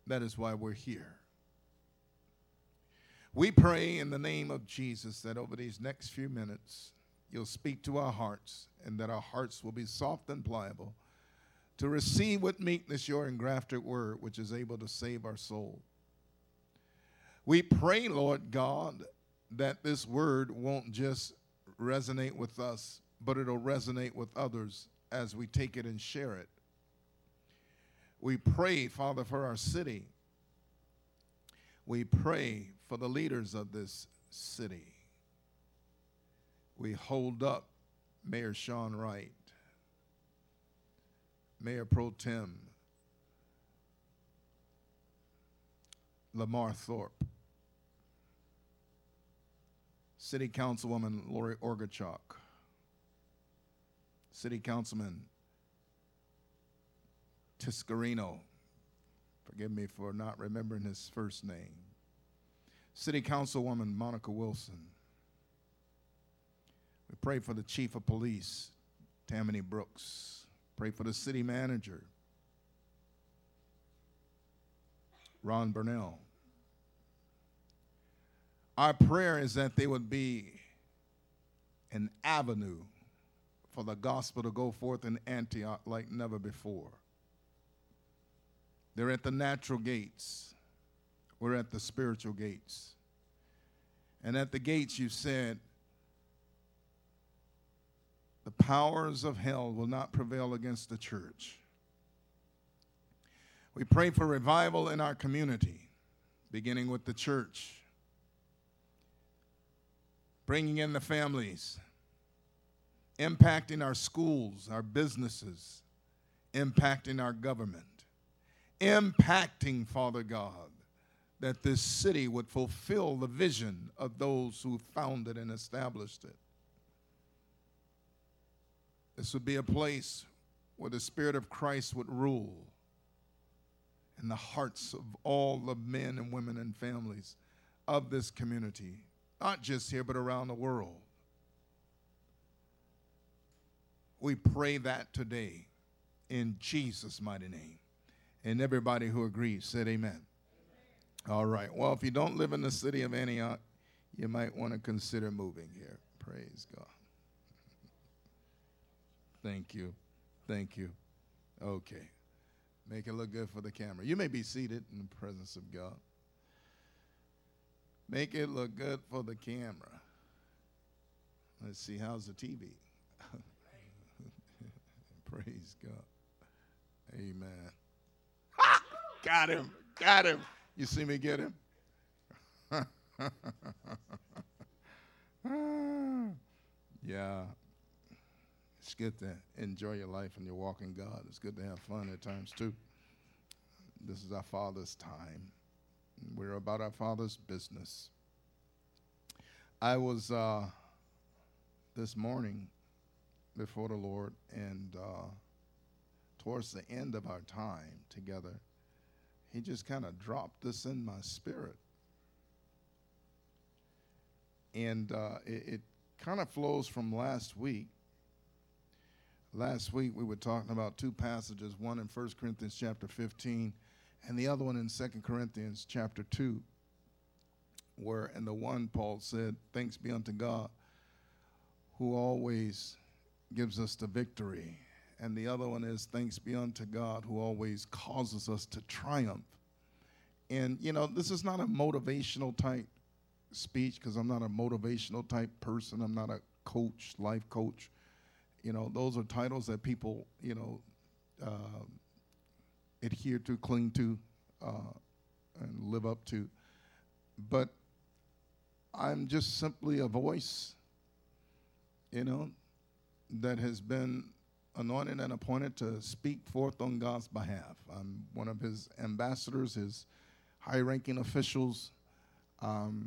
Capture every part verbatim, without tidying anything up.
That is why we're here. We pray in the name of Jesus that over these next few minutes, you'll speak to our hearts and that our hearts will be soft and pliable to receive with meekness your engrafted word, which is able to save our soul. We pray, Lord God, that this word won't just resonate with us, but it'll resonate with others as we take it and share it. We pray, Father, for our city. We pray for the leaders of this city. We hold up Mayor Sean Wright, Mayor Pro Tem Lamar Thorpe, City Councilwoman Lori Orgachuk, City Councilman Tiscarino, forgive me for not remembering his first name, City Councilwoman Monica Wilson. We pray for the Chief of Police, Tammany Brooks. Pray for the City Manager, Ron Burnell. Our prayer is that they would be an avenue for the gospel to go forth in Antioch like never before. They're at the natural gates. We're at the spiritual gates. And at the gates, you said, the powers of hell will not prevail against the church. We pray for revival in our community, beginning with the church, bringing in the families, impacting our schools, our businesses, impacting our government, impacting, Father God, that this city would fulfill the vision of those who founded and established it. This would be a place where the Spirit of Christ would rule in the hearts of all the men and women and families of this community, not just here, but around the world. We pray that today in Jesus' mighty name. And everybody who agrees said amen. Amen. All right. Well, if you don't live in the city of Antioch, you might want to consider moving here. Praise God. Thank you. Thank you. Okay. Make it look good for the camera. You may be seated in the presence of God. Make it look good for the camera. Let's see, how's the T V? Praise God. Amen. Ha! Got him. Got him. You see me get him? Yeah. It's good to enjoy your life and your walk in God. It's good to have fun at times, too. This is our Father's time. We're about our Father's business. I was uh, this morning before the Lord, and uh, towards the end of our time together, he just kind of dropped this in my spirit. And uh, it, it kind of flows from last week. Last week we were talking about two passages, one in First Corinthians chapter fifteen and the other one in Second Corinthians chapter two, where in the one Paul said, thanks be unto God who always gives us the victory. And the other one is thanks be unto God who always causes us to triumph. And, you know, this is not a motivational type speech because I'm not a motivational type person. I'm not a coach, life coach. You know, those are titles that people, you know, uh, adhere to, cling to, uh, and live up to. But I'm just simply a voice, you know, that has been anointed and appointed to speak forth on God's behalf. I'm one of his ambassadors, his high-ranking officials. Um,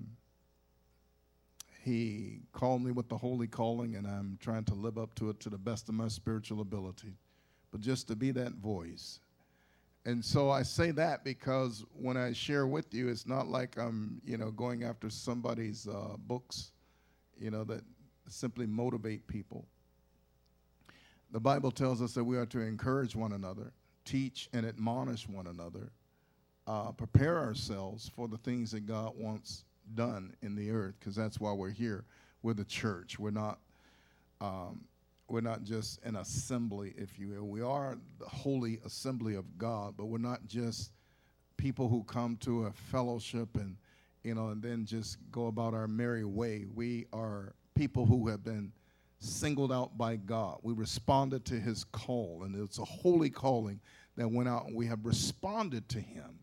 He called me with the holy calling, and I'm trying to live up to it to the best of my spiritual ability. But just to be that voice. And so I say that because when I share with you, it's not like I'm, you know, going after somebody's uh, books, you know, that simply motivate people. The Bible tells us that we are to encourage one another, teach and admonish one another uh, prepare ourselves for the things that God wants done in the earth, because that's why we're here. We're the church. We're not um, we're not just an assembly, if you will. We are the holy assembly of God, but we're not just people who come to a fellowship and, you know, and then just go about our merry way. We are people who have been singled out by God. We responded to his call, and it's a holy calling that went out, and we have responded to him.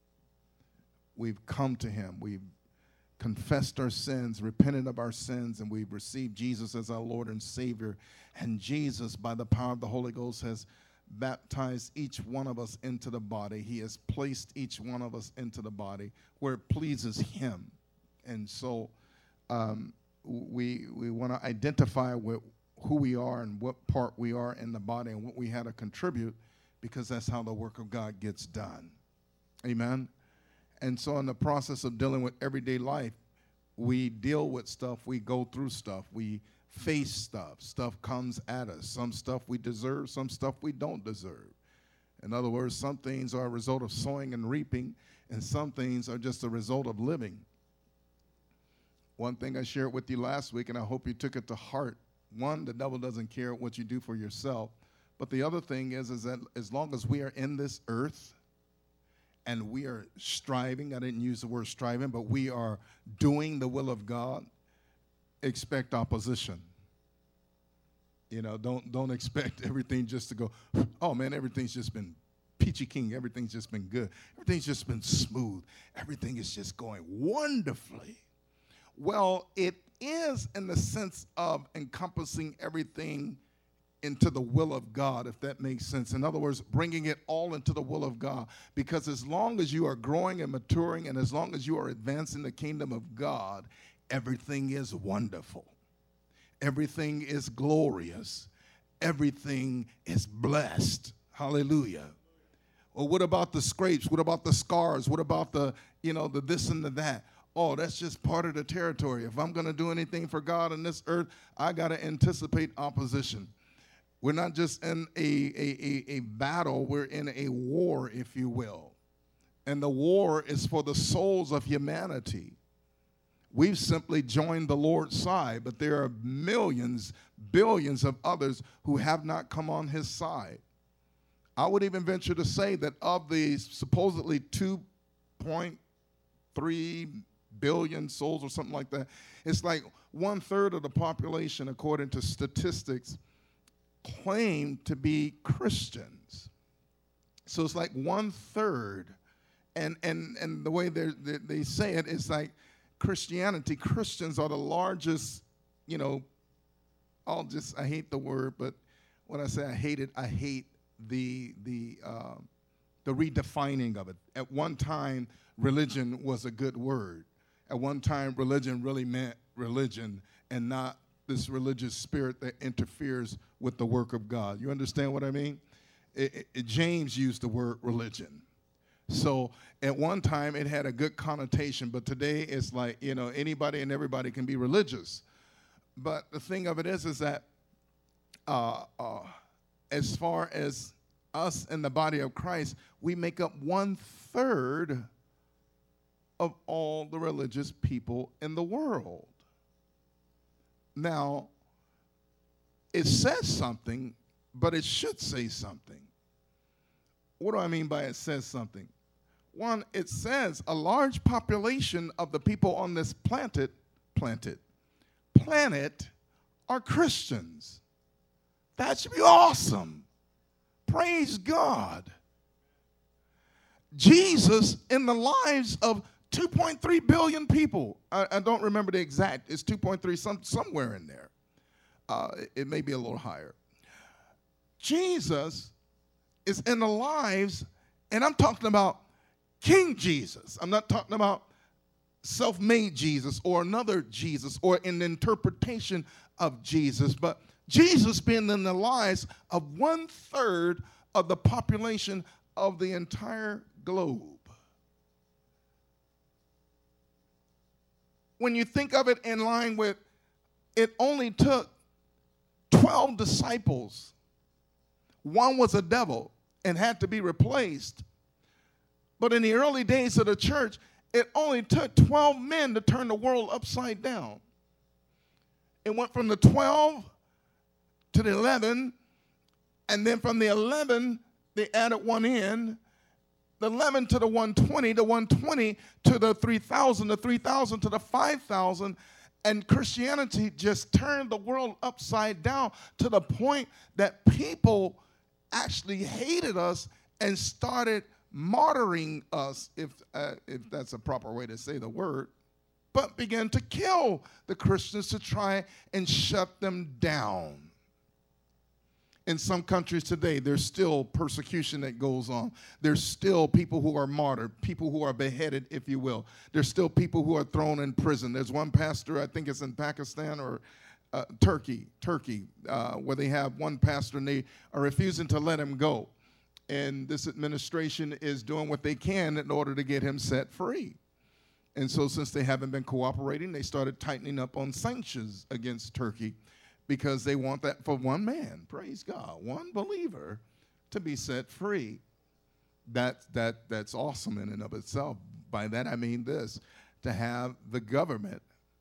We've come to him. We've confessed our sins, repented of our sins, and we've received Jesus as our Lord and Savior. And Jesus, by the power of the Holy Ghost, has baptized each one of us into the body. He has placed each one of us into the body where it pleases him. And so um, we we want to identify with who we are and what part we are in the body and what we had to contribute, because that's how the work of God gets done. Amen. And so in the process of dealing with everyday life, we deal with stuff, we go through stuff, we face stuff. Stuff comes at us. Some stuff we deserve, some stuff we don't deserve. In other words, some things are a result of sowing and reaping, and some things are just a result of living. One thing I shared with you last week, and I hope you took it to heart. One, the devil doesn't care what you do for yourself. But the other thing is, is that as long as we are in this earth, and we are striving, I didn't use the word striving, but we are doing the will of God, expect opposition. You know, don't don't expect everything just to go, oh man, everything's just been peachy keen, everything's just been good, everything's just been smooth, everything is just going wonderfully. Well, it is in the sense of encompassing everything into the will of God, if that makes sense. In other words, bringing it all into the will of God. Because as long as you are growing and maturing, and as long as you are advancing the kingdom of God, everything is wonderful. Everything is glorious. Everything is blessed. Hallelujah. Well, what about the scrapes? What about the scars? What about the, you know, the this and the that? Oh, that's just part of the territory. If I'm going to do anything for God on this earth, I got to anticipate opposition. We're not just in a, a, a, a battle, we're in a war, if you will. And the war is for the souls of humanity. We've simply joined the Lord's side, but there are millions, billions of others who have not come on his side. I would even venture to say that of the supposedly two point three billion souls or something like that, it's like one third of the population, according to statistics, claim to be Christians. So it's like one third. And and and the way they they say it is like Christianity, Christians are the largest, you know, I'll just, I hate the word, but when I say I hate it, I hate the the uh, the redefining of it. At one time, religion was a good word. At one time, religion really meant religion and not this religious spirit that interferes with the work of God. You understand what I mean? It, it, James used the word religion. So at one time it had a good connotation, but today it's like, you know, anybody and everybody can be religious. But the thing of it is, is that uh, uh, as far as us in the body of Christ, we make up one third of all the religious people in the world. Now, it says something, but it should say something. What do I mean by it says something? One, it says a large population of the people on this planet, planted, planet are Christians. That should be awesome. Praise God. Jesus, in the lives of two point three billion people. I, I don't remember the exact. It's two point three, some, somewhere in there. Uh, it, it may be a little higher. Jesus is in the lives, and I'm talking about King Jesus. I'm not talking about self-made Jesus or another Jesus or an interpretation of Jesus, but Jesus being in the lives of one third of the population of the entire globe. When you think of it in line with, it only took twelve disciples. One was a devil and had to be replaced. But in the early days of the church, it only took twelve men to turn the world upside down. It went from the twelve to the eleven, and then from the eleven, they added one in. The eleven to the one twenty, the one twenty to the three thousand, the three thousand to the five thousand. And Christianity just turned the world upside down to the point that people actually hated us and started martyring us, if, uh, if that's a proper way to say the word, but began to kill the Christians to try and shut them down. In some countries today, there's still persecution that goes on. There's still people who are martyred, people who are beheaded, if you will. There's still people who are thrown in prison. There's one pastor, I think it's in Pakistan or uh, Turkey, Turkey, uh, where they have one pastor and they are refusing to let him go. And this administration is doing what they can in order to get him set free. And so since they haven't been cooperating, they started tightening up on sanctions against Turkey, because they want that for one man, praise God, one believer to be set free. That, that, that's awesome in and of itself. By that I mean this, to have the government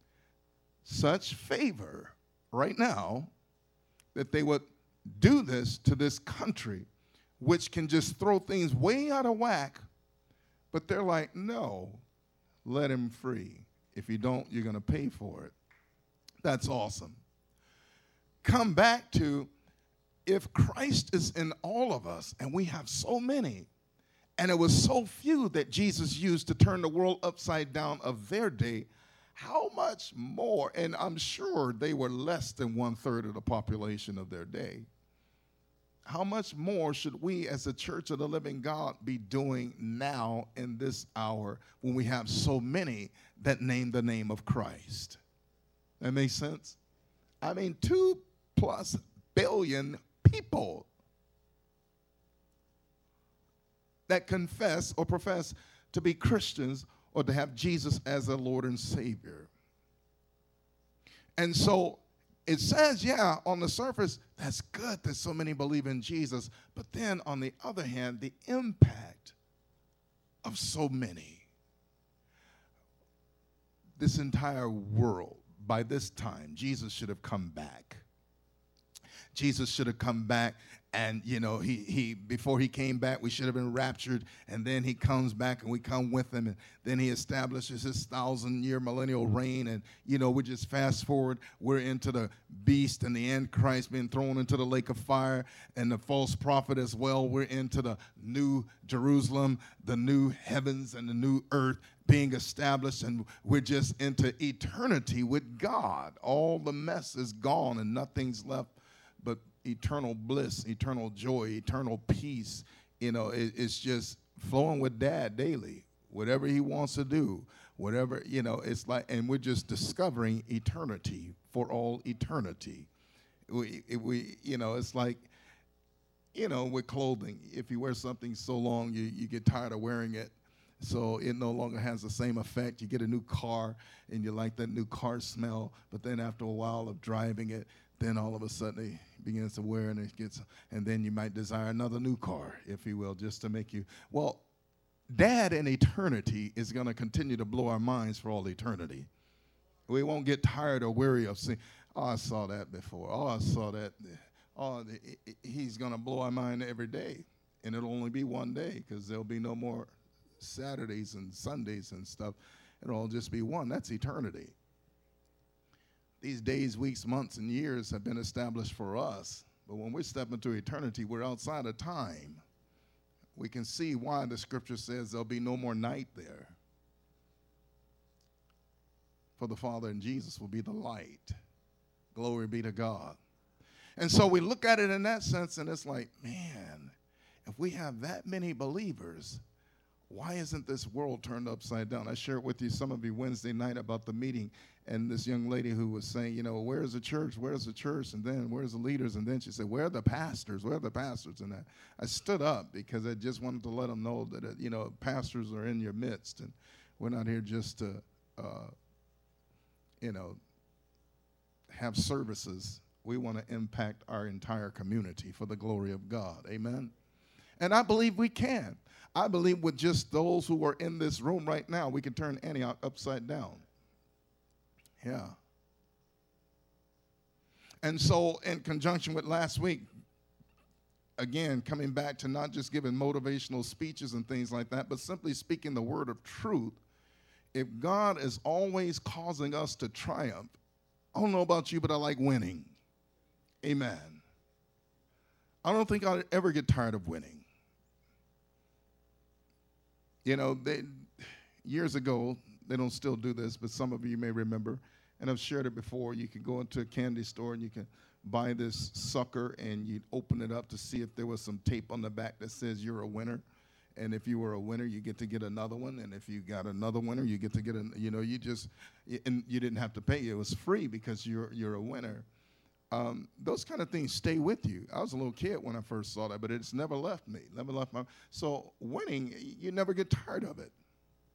such favor right now that they would do this to this country, which can just throw things way out of whack, but they're like, no, let him free. If you don't, you're going to pay for it. That's awesome. Come back to, if Christ is in all of us, and we have so many, and it was so few that Jesus used to turn the world upside down of their day, how much more, and I'm sure they were less than one third of the population of their day, how much more should we as a church of the living God be doing now in this hour when we have so many that name the name of Christ? That makes sense? I mean, two plus billion people that confess or profess to be Christians or to have Jesus as their Lord and Savior. And so it says, yeah, on the surface, that's good that so many believe in Jesus. But then on the other hand, the impact of so many. This entire world, by this time, Jesus should have come back. Jesus should have come back, and, you know, he, he before he came back, we should have been raptured, and then he comes back, and we come with him, and then he establishes his thousand-year millennial reign, and, you know, we just fast forward, we're into the beast and the Antichrist being thrown into the lake of fire, and the false prophet as well. We're into the new Jerusalem, the new heavens and the new earth being established, and we're just into eternity with God. All the mess is gone, and nothing's left but eternal bliss, eternal joy, eternal peace. You know, it, it's just flowing with Dad daily. Whatever he wants to do, whatever, you know, it's like, and we're just discovering eternity for all eternity. We, we, you know, it's like, you know, with clothing. If you wear something so long, you, you get tired of wearing it. So it no longer has the same effect. You get a new car, and you like that new car smell, but then after a while of driving it, then all of a sudden it begins to wear, and it gets, and then you might desire another new car, if you will, just to make you, well, Dad in eternity is going to continue to blow our minds for all eternity. We won't get tired or weary of seeing, oh, I saw that before. Oh, I saw that. Oh, he's going to blow our mind every day, and it'll only be one day because there'll be no more Saturdays and Sundays and stuff. It'll all just be one. That's eternity. These days, weeks, months, and years have been established for us. But when we step into eternity, we're outside of time. We can see why the scripture says there'll be no more night there. For the Father and Jesus will be the light. Glory be to God. And so we look at it in that sense, and it's like, man, if we have that many believers, why isn't this world turned upside down? I shared with you, some of you, Wednesday night about the meeting, and this young lady who was saying, you know, where's the church? Where's the church? And then where's the leaders? And then she said, where are the pastors? Where are the pastors? And I, I stood up because I just wanted to let them know that, uh, you know, pastors are in your midst, and we're not here just to, uh, you know, have services. We want to impact our entire community for the glory of God. Amen? And I believe we can. I believe with just those who are in this room right now, we can turn Antioch upside down. Yeah. And so in conjunction with last week, again, coming back to not just giving motivational speeches and things like that, but simply speaking the word of truth, if God is always causing us to triumph, I don't know about you, but I like winning. Amen. I don't think I'll ever get tired of winning. You know, they, years ago, they don't still do this, but some of you may remember, and I've shared it before, you can go into a candy store and you can buy this sucker and you'd open it up to see if there was some tape on the back that says you're a winner. And if you were a winner, you get to get another one. And if you got another winner, you get to get, an, you know, you just, and you didn't have to pay. It was free because you're, you're a winner. Um, those kind of things stay with you. I was a little kid when I first saw that, but it's never left me, never left my, so winning, you never get tired of it.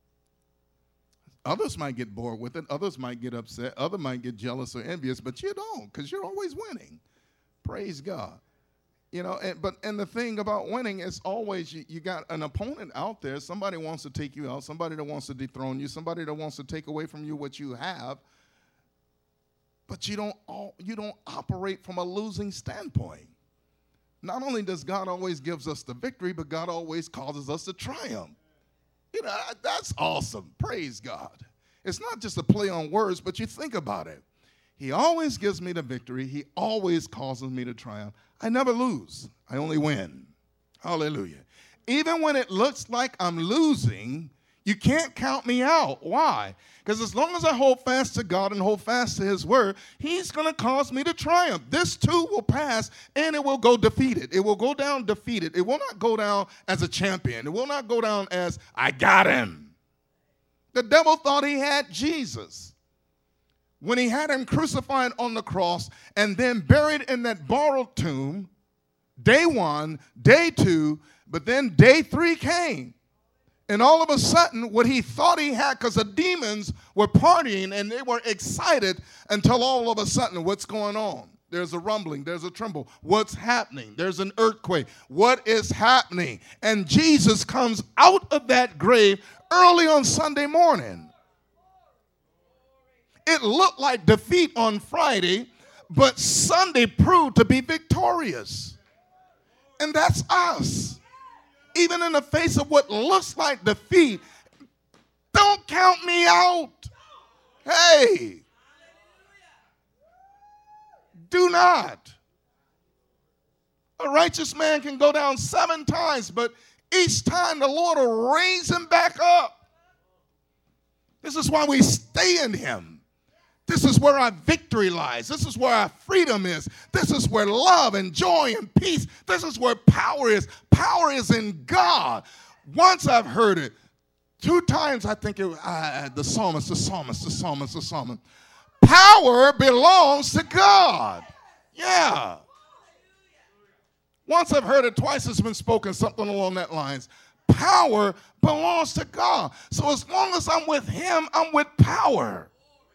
Others might get bored with it. Others might get upset. Others might get jealous or envious, but you don't, because you're always winning. Praise God. You know, and, but and the thing about winning is always you, you got an opponent out there. Somebody wants to take you out. Somebody that wants to dethrone you. Somebody that wants to take away from you what you have. But you don't all, you don't operate from a losing standpoint. Not only does God always gives us the victory, but God always causes us to triumph. You know, that's awesome. Praise God. It's not just a play on words, but you think about it. He always gives me the victory. He always causes me to triumph. I never lose. I only win. Hallelujah. Even when it looks like I'm losing, you can't count me out. Why? Because as long as I hold fast to God and hold fast to his word, he's going to cause me to triumph. This too will pass, and it will go defeated. It will go down defeated. It will not go down as a champion. It will not go down as, I got him. The devil thought he had Jesus. When he had him crucified on the cross and then buried in that borrowed tomb, day one, day two, but then day three came. And all of a sudden, what he thought he had, because the demons were partying and they were excited until all of a sudden, what's going on? There's a rumbling. There's a tremble. What's happening? There's an earthquake. What is happening? And Jesus comes out of that grave early on Sunday morning. It looked like defeat on Friday, but Sunday proved to be victorious. And that's us. Even in the face of what looks like defeat, don't count me out. Hey, do not. A righteous man can go down seven times, but each time the Lord will raise him back up. This is why we stay in him. This is where our victory lies. This is where our freedom is. This is where love and joy and peace, this is where power is. Power is in God. Once I've heard it, two times I think it uh, the psalmist, the psalmist, the psalmist, the psalmist. Power belongs to God. Yeah. Once I've heard it, twice it's been spoken, something along that lines. Power belongs to God. So as long as I'm with him, I'm with power.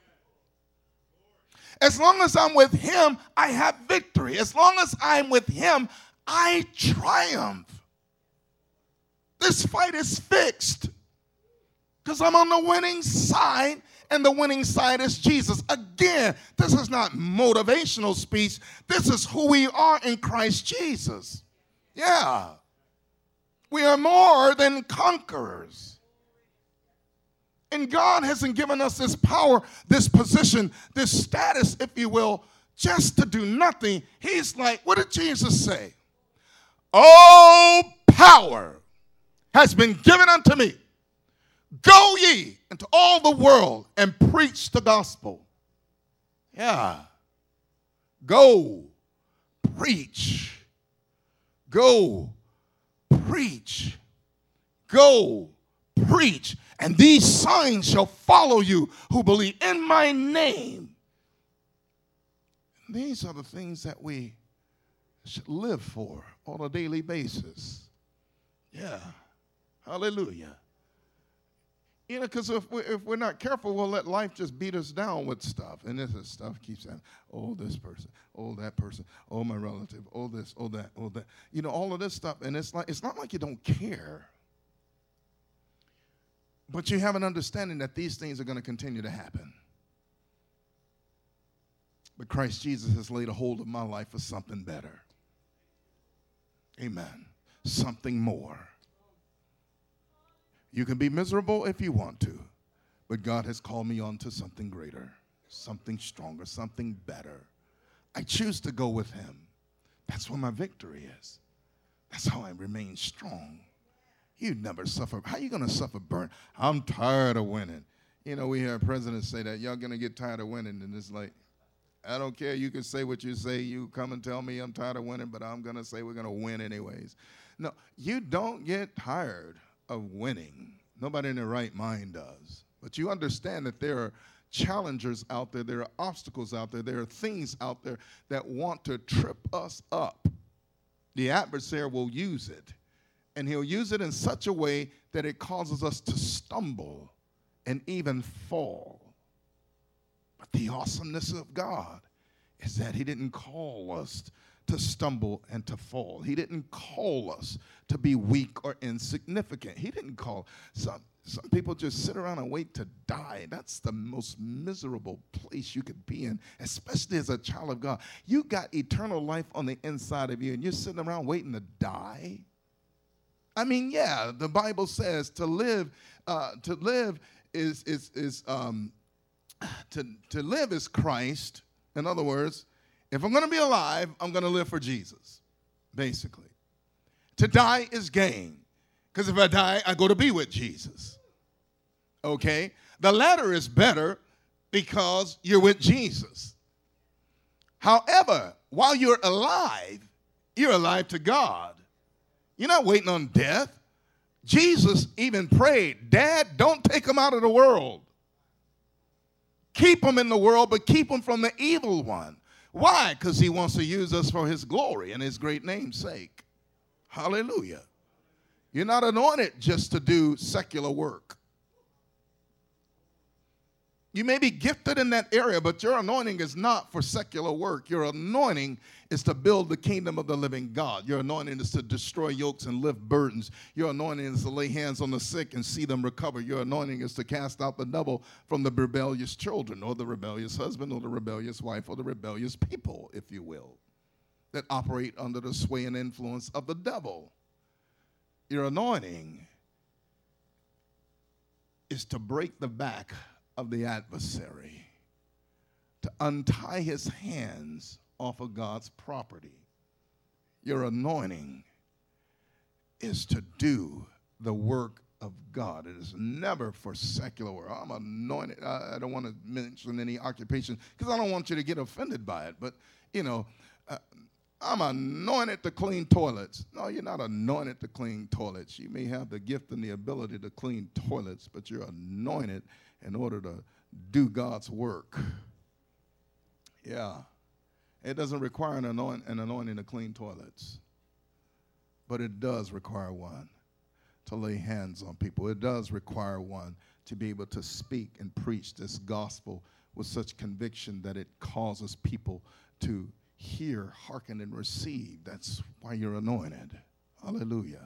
As long as I'm with him, I have victory. As long as I'm with him, I triumph. This fight is fixed because I'm on the winning side, and the winning side is Jesus. Again, this is not motivational speech. This is who we are in Christ Jesus. Yeah. We are more than conquerors. And God hasn't given us this power, this position, this status, if you will, just to do nothing. He's like, what did Jesus say? All power has been given unto me. Go ye into all the world and preach the gospel. Yeah. Go preach. Go preach. Go preach. And these signs shall follow you who believe in my name. And these are the things that we should live for on a daily basis. Yeah. Hallelujah. You know, because if, we, if we're not careful, we'll let life just beat us down with stuff. And this is stuff keeps saying, oh, this person, oh, that person, oh, my relative, oh, this, oh, that, oh, that. You know, all of this stuff. And it's like it's not like you don't care. But you have an understanding that these things are going to continue to happen. But Christ Jesus has laid a hold of my life for something better. Amen. Something more. You can be miserable if you want to, but God has called me on to something greater, something stronger, something better. I choose to go with him. That's where my victory is. That's how I remain strong. You never suffer. How are you going to suffer burn? I'm tired of winning. You know, we hear presidents say that. Y'all going to get tired of winning. And it's like, I don't care. You can say what you say. You come and tell me I'm tired of winning, but I'm going to say we're going to win anyways. No, you don't get tired of winning. Nobody in their right mind does. But you understand that there are challengers out there. There are obstacles out there. There are things out there that want to trip us up. The adversary will use it. And he'll use it in such a way that it causes us to stumble and even fall. But the awesomeness of God is that he didn't call us to stumble and to fall. He didn't call us to be weak or insignificant. He didn't call. Some, some people just sit around and wait to die. That's the most miserable place you could be in, especially as a child of God. You got eternal life on the inside of you, and you're sitting around waiting to die. I mean, yeah, the Bible says to live, uh, to live is is is um, to to live is Christ. In other words, if I'm going to be alive, I'm going to live for Jesus, basically. To die is gain, because if I die, I go to be with Jesus. Okay? The latter is better because you're with Jesus. However, while you're alive, you're alive to God. You're not waiting on death. Jesus even prayed, Dad, don't take them out of the world. Keep them in the world, but keep them from the evil one. Why? Because he wants to use us for his glory and his great name's sake. Hallelujah. You're not anointed just to do secular work. You may be gifted in that area, but your anointing is not for secular work. Your anointing is to build the kingdom of the living God. Your anointing is to destroy yokes and lift burdens. Your anointing is to lay hands on the sick and see them recover. Your anointing is to cast out the devil from the rebellious children, or the rebellious husband, or the rebellious wife, or the rebellious people, if you will, that operate under the sway and influence of the devil. Your anointing is to break the back of the adversary, to untie his hands off of God's property. Your anointing is to do the work of God. It is never for secular work. I'm anointed. I, I don't want to mention any occupation because I don't want you to get offended by it. But, you know, uh, I'm anointed to clean toilets. No, you're not anointed to clean toilets. You may have the gift and the ability to clean toilets, but you're anointed in order to do God's work. Yeah. It doesn't require an, anoint, an anointing to clean toilets, but it does require one to lay hands on people. It does require one to be able to speak and preach this gospel with such conviction that it causes people to hear, hearken, and receive. That's why you're anointed. Hallelujah.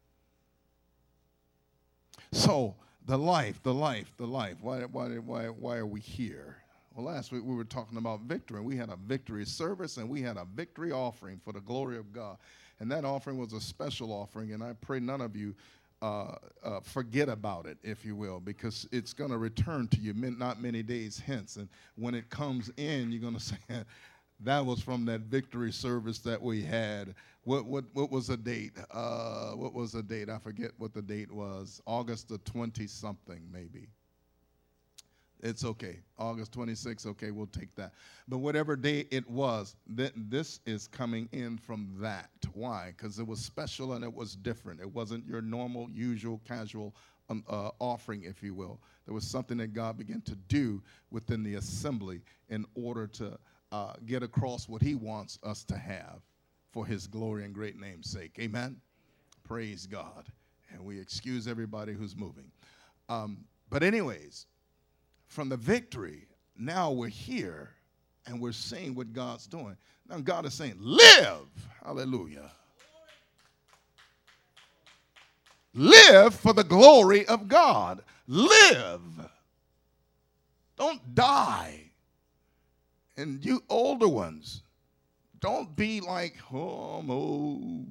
So, the life, the life, the life. Why, why, why, why are we here? Well, last week we were talking about victory. We had a victory service, and we had a victory offering for the glory of God. And that offering was a special offering, and I pray none of you uh, uh, forget about it, if you will, because it's going to return to you not many days hence. And when it comes in, you're going to say, that was from that victory service that we had. What what what was the date? Uh, what was the date? I forget what the date was. August the twenty-something, maybe. It's okay. August twenty-sixth, okay, we'll take that. But whatever day it was, th- this is coming in from that. Why? Because it was special and it was different. It wasn't your normal, usual, casual um, uh, offering, if you will. There was something that God began to do within the assembly in order to Uh, get across what he wants us to have for his glory and great name's sake. Amen? Praise God. And we excuse everybody who's moving. Um, but anyways, from the victory, now we're here and we're seeing what God's doing. Now God is saying, live. Hallelujah. Live for the glory of God. Live. Don't die. And you older ones, don't be like, oh, I'm old.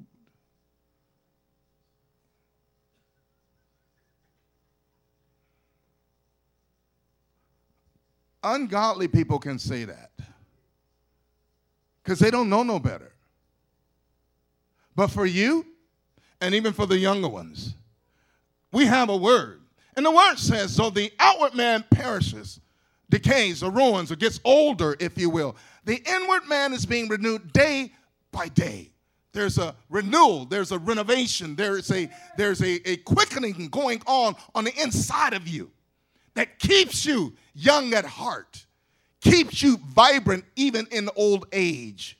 Ungodly people can say that because they don't know no better. But for you, and even for the younger ones, we have a word. And the word says, so the outward man perishes, decays, or ruins, or gets older, if you will. The inward man is being renewed day by day. There's a renewal, there's a renovation, there's a, there's a, a quickening going on on the inside of you that keeps you young at heart, keeps you vibrant even in old age.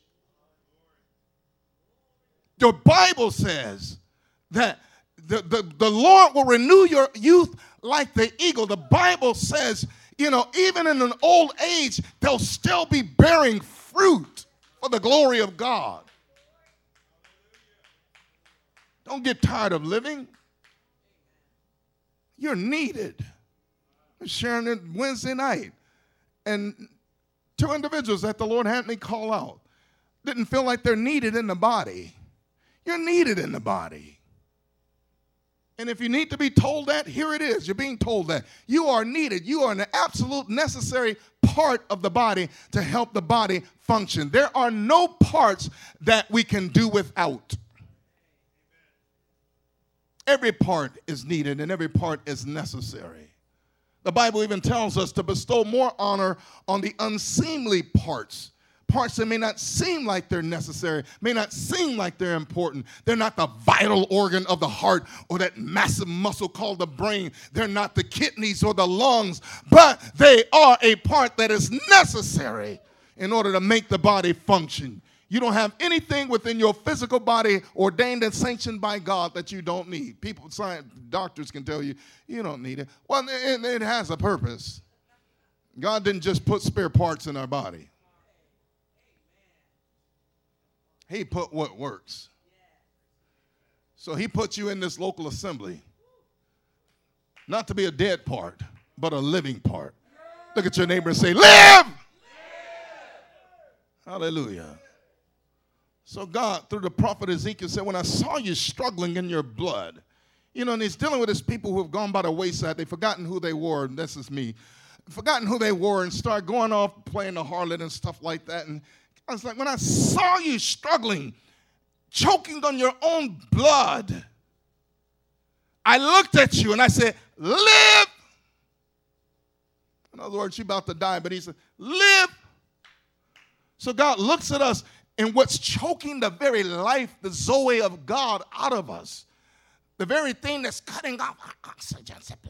The Bible says that the, the, the Lord will renew your youth like the eagle. The Bible says, you know, even in an old age, they'll still be bearing fruit for the glory of God. Don't get tired of living. You're needed. I was sharing it Wednesday night, and two individuals that the Lord had me call out didn't feel like they're needed in the body. You're needed in the body. And if you need to be told that, here it is. You're being told that. You are needed. You are an absolute necessary part of the body to help the body function. There are no parts that we can do without. Every part is needed and every part is necessary. The Bible even tells us to bestow more honor on the unseemly parts. Parts that may not seem like they're necessary, may not seem like they're important. They're not the vital organ of the heart or that massive muscle called the brain. They're not the kidneys or the lungs, but they are a part that is necessary in order to make the body function. You don't have anything within your physical body ordained and sanctioned by God that you don't need. People, science, doctors can tell you, you don't need it. Well, it, it has a purpose. God didn't just put spare parts in our body. He put what works. So he put you in this local assembly, not to be a dead part, but a living part. Look at your neighbor and say, live! Hallelujah. So God, through the prophet Ezekiel, said, when I saw you struggling in your blood, you know, and he's dealing with his people who have gone by the wayside. They've forgotten who they were, and this is me. Forgotten who they were and start going off playing the harlot and stuff like that. And I was like, when I saw you struggling, choking on your own blood, I looked at you and I said, live. In other words, you're about to die, but he said, live. So God looks at us and what's choking the very life, the Zoe of God out of us, the very thing that's cutting off our oxygen supply.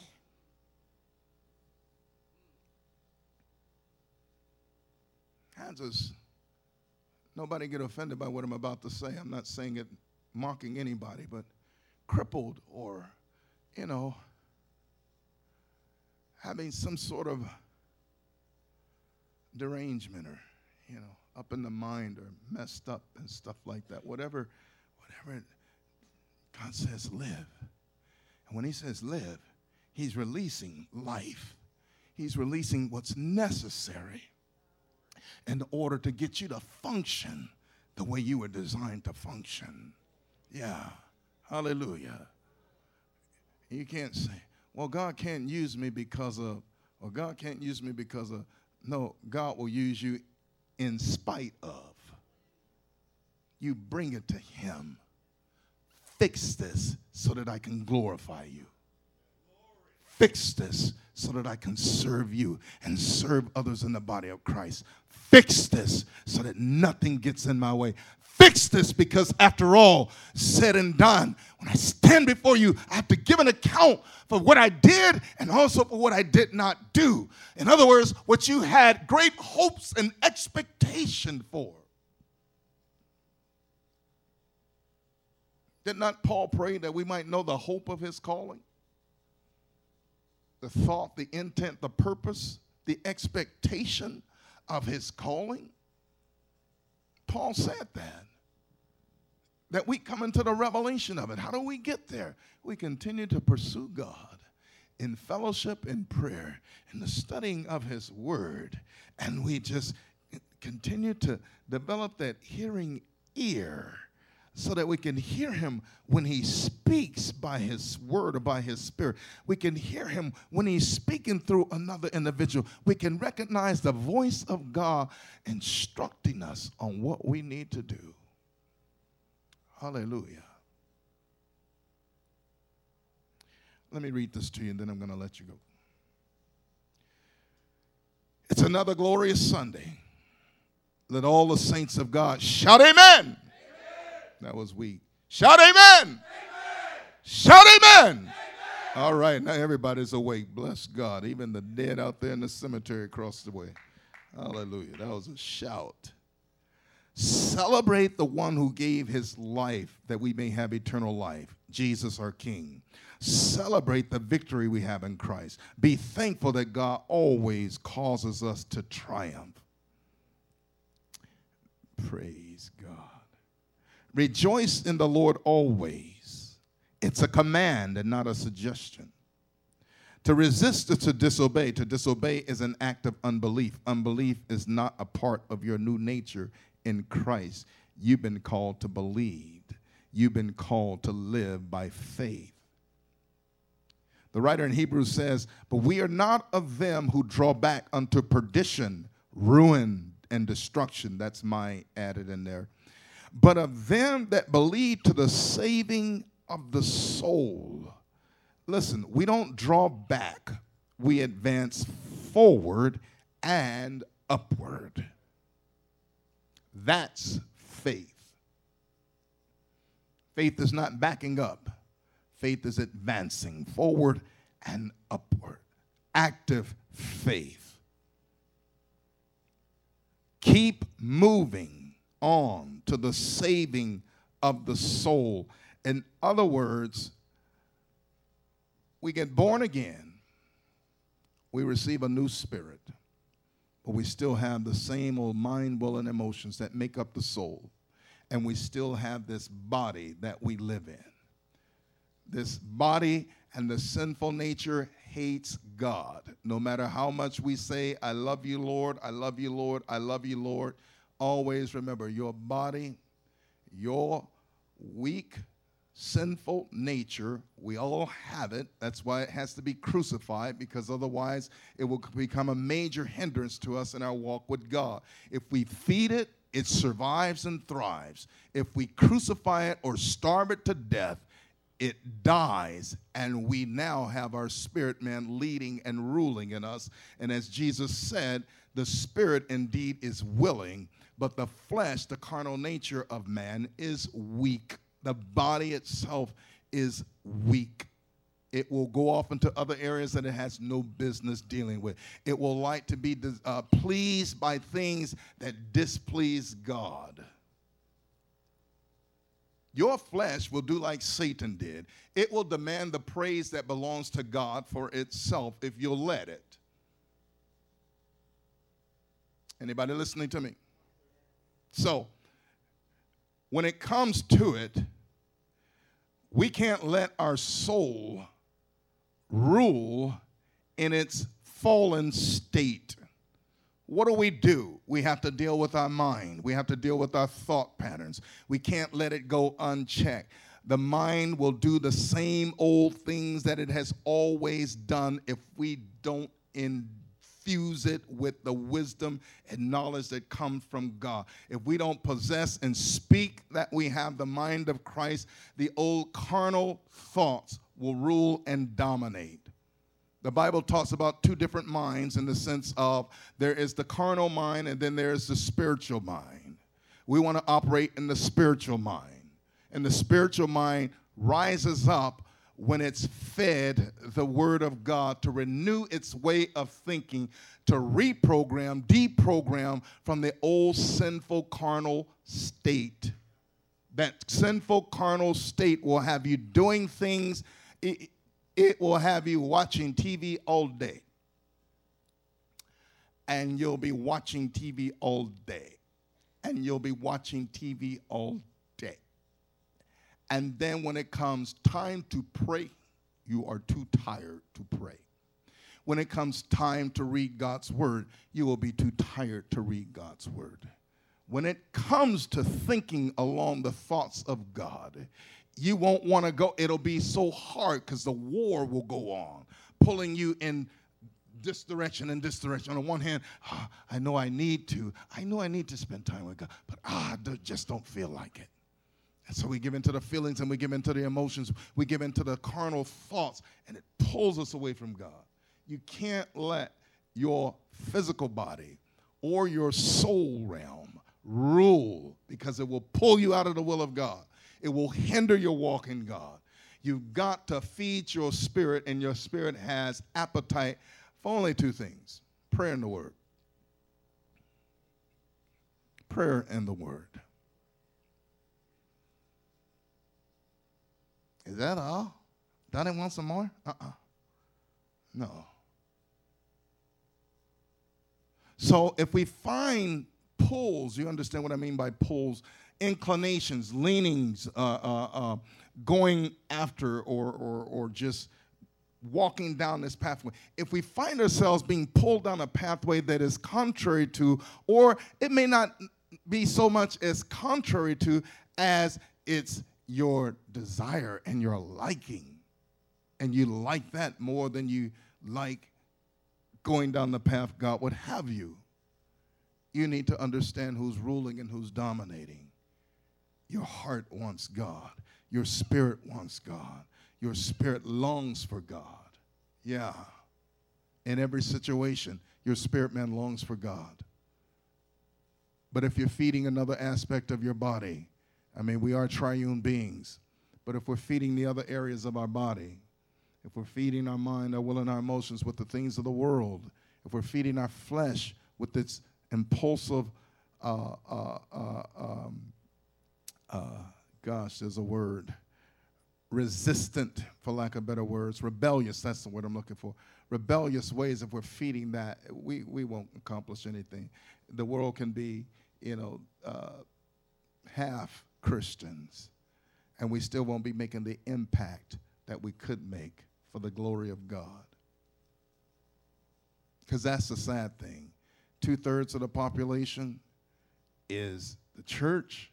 Hands us. Nobody get offended by what I'm about to say. I'm not saying it mocking anybody, but crippled or, you know, having some sort of derangement or, you know, up in the mind or messed up and stuff like that. Whatever, whatever, God says live. And when he says live, he's releasing life. He's releasing what's necessary in order to get you to function the way you were designed to function. Yeah. Hallelujah. You can't say, well, God can't use me because of, or God can't use me because of, no, God will use you in spite of. You bring it to him. Fix this so that I can glorify you. Fix this so that I can serve you and serve others in the body of Christ. Fix this so that nothing gets in my way. Fix this because after all said and done, when I stand before you, I have to give an account for what I did and also for what I did not do. In other words, what you had great hopes and expectation for. Did not Paul pray that we might know the hope of his calling? The thought, the intent, the purpose, the expectation of his calling. Paul said that. That we come into the revelation of it. How do we get there? We continue to pursue God in fellowship, in prayer, in the studying of his word, and we just continue to develop that hearing ear so that we can hear him when he speaks by his word or by his spirit. We can hear him when he's speaking through another individual. We can recognize the voice of God instructing us on what we need to do. Hallelujah. Let me read this to you, and then I'm going to let you go. It's another glorious Sunday. Let all the saints of God shout amen. Amen. That was weak. Shout amen. Amen. Shout amen. Amen. All right, now everybody's awake. Bless God. Even the dead out there in the cemetery across the way. Hallelujah. That was a shout. Celebrate the one who gave his life that we may have eternal life, Jesus our King. Celebrate the victory we have in Christ. Be thankful that God always causes us to triumph. Praise God. Rejoice in the Lord always. It's a command and not a suggestion. To resist is to disobey. To disobey is an act of unbelief. Unbelief is not a part of your new nature in Christ. You've been called to believe. You've been called to live by faith. The writer in Hebrews says, but we are not of them who draw back unto perdition, ruin, and destruction. That's my added in there. But of them that believe to the saving of the soul. Listen, we don't draw back. We advance forward and upward. That's faith. Faith is not backing up. Faith is advancing forward and upward. Active faith. Keep moving on to the saving of the soul. In other words, we get born again. We receive a new spirit. But we still have the same old mind, will, and emotions that make up the soul. And we still have this body that we live in. This body and the sinful nature hates God. No matter how much we say, I love you, Lord, I love you, Lord, I love you, Lord. Always remember, your body, your weak, sinful nature, we all have it. That's why it has to be crucified, because otherwise it will become a major hindrance to us in our walk with God. If we feed it, it survives and thrives. If we crucify it or starve it to death, it dies, and we now have our spirit man leading and ruling in us. And as Jesus said, the spirit indeed is willing, but the flesh, the carnal nature of man, is weak. The body itself is weak. It will go off into other areas that it has no business dealing with. It will like to be uh, pleased by things that displease God. Your flesh will do like Satan did. It will demand the praise that belongs to God for itself if you'll let it. Anybody listening to me? So, when it comes to it, we can't let our soul rule in its fallen state. What do we do? We have to deal with our mind. We have to deal with our thought patterns. We can't let it go unchecked. The mind will do the same old things that it has always done if we don't infuse it with the wisdom and knowledge that comes from God. If we don't possess and speak that we have the mind of Christ, the old carnal thoughts will rule and dominate. The Bible talks about two different minds in the sense of there is the carnal mind and then there is the spiritual mind. We want to operate in the spiritual mind. And the spiritual mind rises up when it's fed the word of God to renew its way of thinking, to reprogram, deprogram from the old sinful carnal state. That sinful carnal state will have you doing things. It, It will have you watching T V all day. And you'll be watching T V all day. And you'll be watching T V all day. And then when it comes time to pray, you are too tired to pray. When it comes time to read God's word, you will be too tired to read God's word. When it comes to thinking along the thoughts of God, you won't want to go. It'll be so hard because the war will go on, pulling you in this direction and this direction. On the one hand, ah, I know I need to. I know I need to spend time with God, but ah, I just don't feel like it. And so we give into the feelings and we give into the emotions. We give into the carnal thoughts, and it pulls us away from God. You can't let your physical body or your soul realm rule, because it will pull you out of the will of God. It will hinder your walk in God. You've got to feed your spirit, and your spirit has appetite for only two things: prayer and the word. Prayer and the word. Is that all? Donnie want some more? Uh-uh. No. So if we find pulls, you understand what I mean by pulls, inclinations, leanings, uh, uh, uh, going after or, or, or just walking down this pathway. If we find ourselves being pulled down a pathway that is contrary to, or it may not be so much as contrary to as it's your desire and your liking, and you like that more than you like going down the path God would have you, you need to understand who's ruling and who's dominating. Your heart wants God. Your spirit wants God. Your spirit longs for God. Yeah. In every situation, your spirit man longs for God. But if you're feeding another aspect of your body, I mean, we are triune beings, but if we're feeding the other areas of our body, if we're feeding our mind, our will, and our emotions with the things of the world, if we're feeding our flesh with its impulsive, uh, uh, uh, um, uh, gosh, there's a word, resistant, for lack of better words, rebellious, that's the word I'm looking for, rebellious ways, if we're feeding that, we, we won't accomplish anything. The world can be, you know, uh, half Christians, and we still won't be making the impact that we could make for the glory of God. Because that's the sad thing. Two-thirds of the population is the church.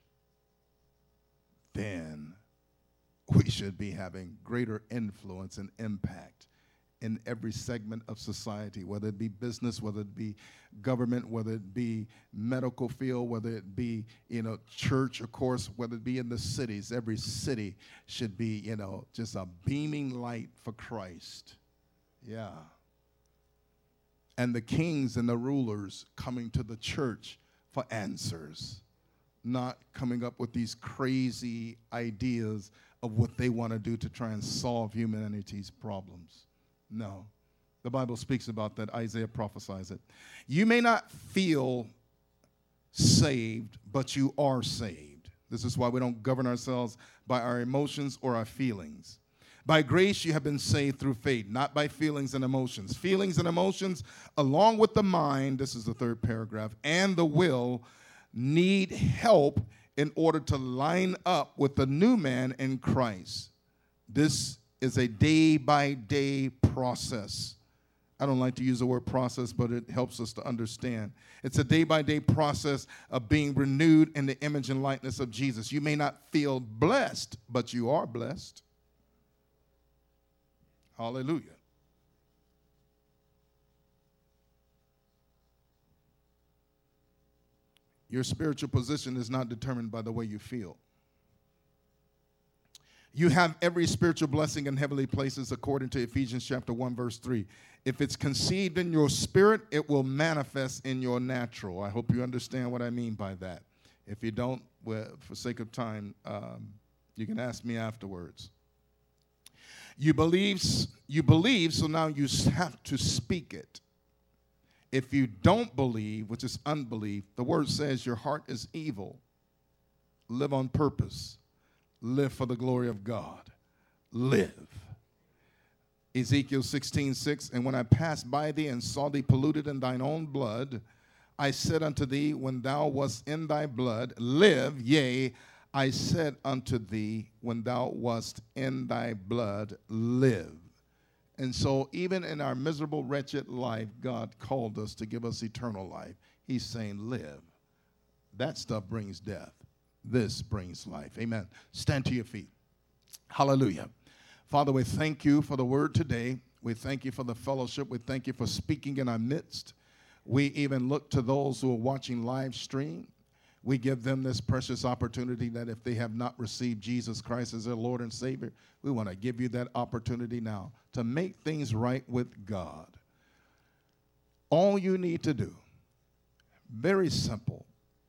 Then we should be having greater influence and impact in every segment of society, whether it be business, whether it be government, whether it be medical field, whether it be, you know, church, of course, whether it be in the cities. Every city should be, you know, just a beaming light for Christ. Yeah. And the kings and the rulers coming to the church for answers, not coming up with these crazy ideas of what they want to do to try and solve humanity's problems. No. The Bible speaks about that. Isaiah prophesies it. You may not feel saved, but you are saved. This is why we don't govern ourselves by our emotions or our feelings. By grace you have been saved through faith, not by feelings and emotions. Feelings and emotions, along with the mind, this is the third paragraph, and the will, need help in order to line up with the new man in Christ. This is a day-by-day process. I don't like to use the word process, but it helps us to understand. It's a day-by-day process of being renewed in the image and likeness of Jesus. You may not feel blessed, but you are blessed. Hallelujah. Your spiritual position is not determined by the way you feel. You have every spiritual blessing in heavenly places according to Ephesians chapter one, verse three. If it's conceived in your spirit, it will manifest in your natural. I hope you understand what I mean by that. If you don't, well, for sake of time, um, you can ask me afterwards. You believe, you believe, so now you have to speak it. If you don't believe, which is unbelief, the word says your heart is evil. Live on purpose. Live for the glory of God. Live. Ezekiel sixteen six, and when I passed by thee and saw thee polluted in thine own blood, I said unto thee, when thou wast in thy blood, live, yea, I said unto thee, when thou wast in thy blood, live. And so even in our miserable, wretched life, God called us to give us eternal life. He's saying, live. That stuff brings death. This brings life. Amen. Stand to your feet. Hallelujah. Father, we thank you for the word today. We thank you for the fellowship. We thank you for speaking in our midst. We even look to those who are watching live stream. We give them this precious opportunity that if they have not received Jesus Christ as their Lord and Savior, we want to give you that opportunity now to make things right with God. All you need to do, very simple,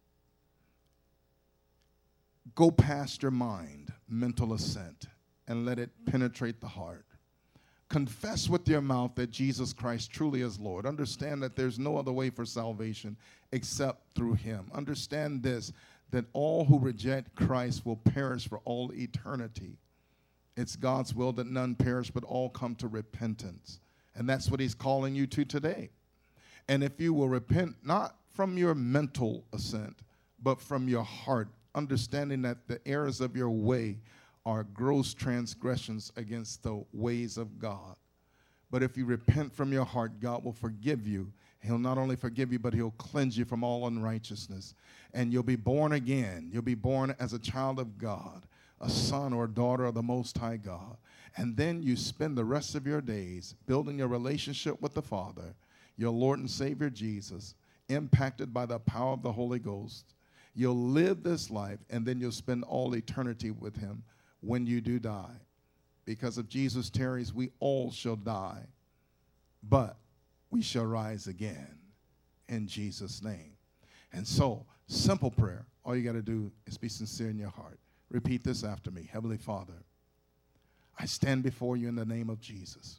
go past your mind, mental assent, and let it penetrate the heart. Confess with your mouth that Jesus Christ truly is Lord. Understand that there's no other way for salvation except through him. Understand this, that all who reject Christ will perish for all eternity. It's God's will that none perish, but all come to repentance. And that's what he's calling you to today. And if you will repent, not from your mental assent, but from your heart, understanding that the errors of your way are gross transgressions against the ways of God. But if you repent from your heart, God will forgive you. He'll not only forgive you, but he'll cleanse you from all unrighteousness. And you'll be born again. You'll be born as a child of God, a son or a daughter of the Most High God. And then you spend the rest of your days building a relationship with the Father, your Lord and Savior Jesus, impacted by the power of the Holy Ghost. You'll live this life, and then you'll spend all eternity with him when you do die. Because if Jesus tarries, we all shall die, but we shall rise again in Jesus' name. And so, simple prayer. All you got to do is be sincere in your heart. Repeat this after me. Heavenly Father, I stand before you in the name of Jesus.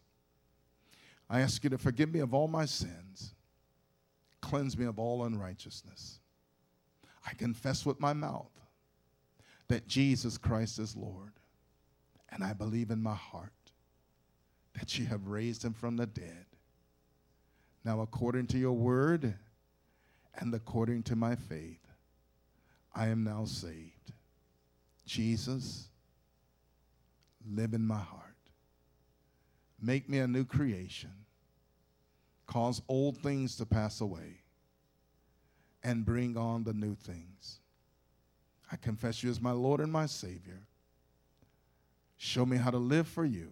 I ask you to forgive me of all my sins. Cleanse me of all unrighteousness. I confess with my mouth that Jesus Christ is Lord. And I believe in my heart that you have raised him from the dead. Now, according to your word and according to my faith, I am now saved. Jesus, live in my heart. Make me a new creation. Cause old things to pass away and bring on the new things. I confess you as my Lord and my Savior. Show me how to live for you,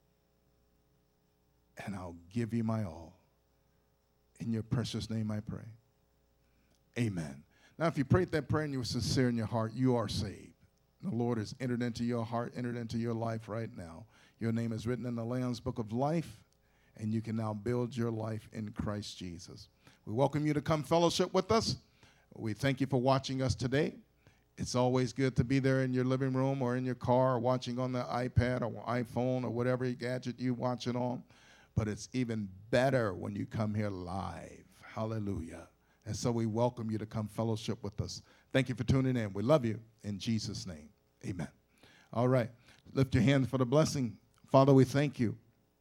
and I'll give you my all. In your precious name I pray. Amen. Now, if you prayed that prayer and you were sincere in your heart, you are saved. The Lord has entered into your heart, entered into your life right now. Your name is written in the Lamb's Book of Life, and you can now build your life in Christ Jesus. We welcome you to come fellowship with us. We thank you for watching us today. It's always good to be there in your living room or in your car or watching on the iPad or iPhone or whatever gadget you watch it on. But it's even better when you come here live. Hallelujah. And so we welcome you to come fellowship with us. Thank you for tuning in. We love you in Jesus' name. Amen. All right. Lift your hands for the blessing. Father, we thank you.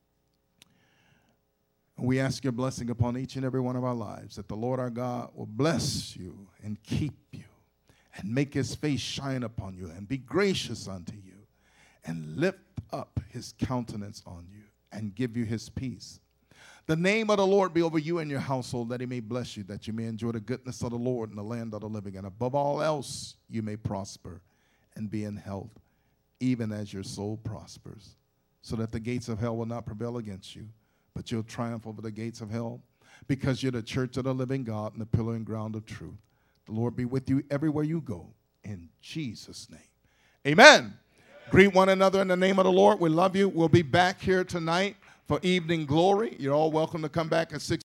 We ask your blessing upon each and every one of our lives, that the Lord our God will bless you and keep you and make his face shine upon you and be gracious unto you and lift up his countenance on you and give you his peace. The name of the Lord be over you and your household, that he may bless you, that you may enjoy the goodness of the Lord in the land of the living. And above all else, you may prosper and be in health, even as your soul prospers, so that the gates of hell will not prevail against you, but you'll triumph over the gates of hell, because you're the church of the living God and the pillar and ground of truth. The Lord be with you everywhere you go, in Jesus' name. Amen. Greet one another in the name of the Lord. We love you. We'll be back here tonight for evening glory. You're all welcome to come back at six.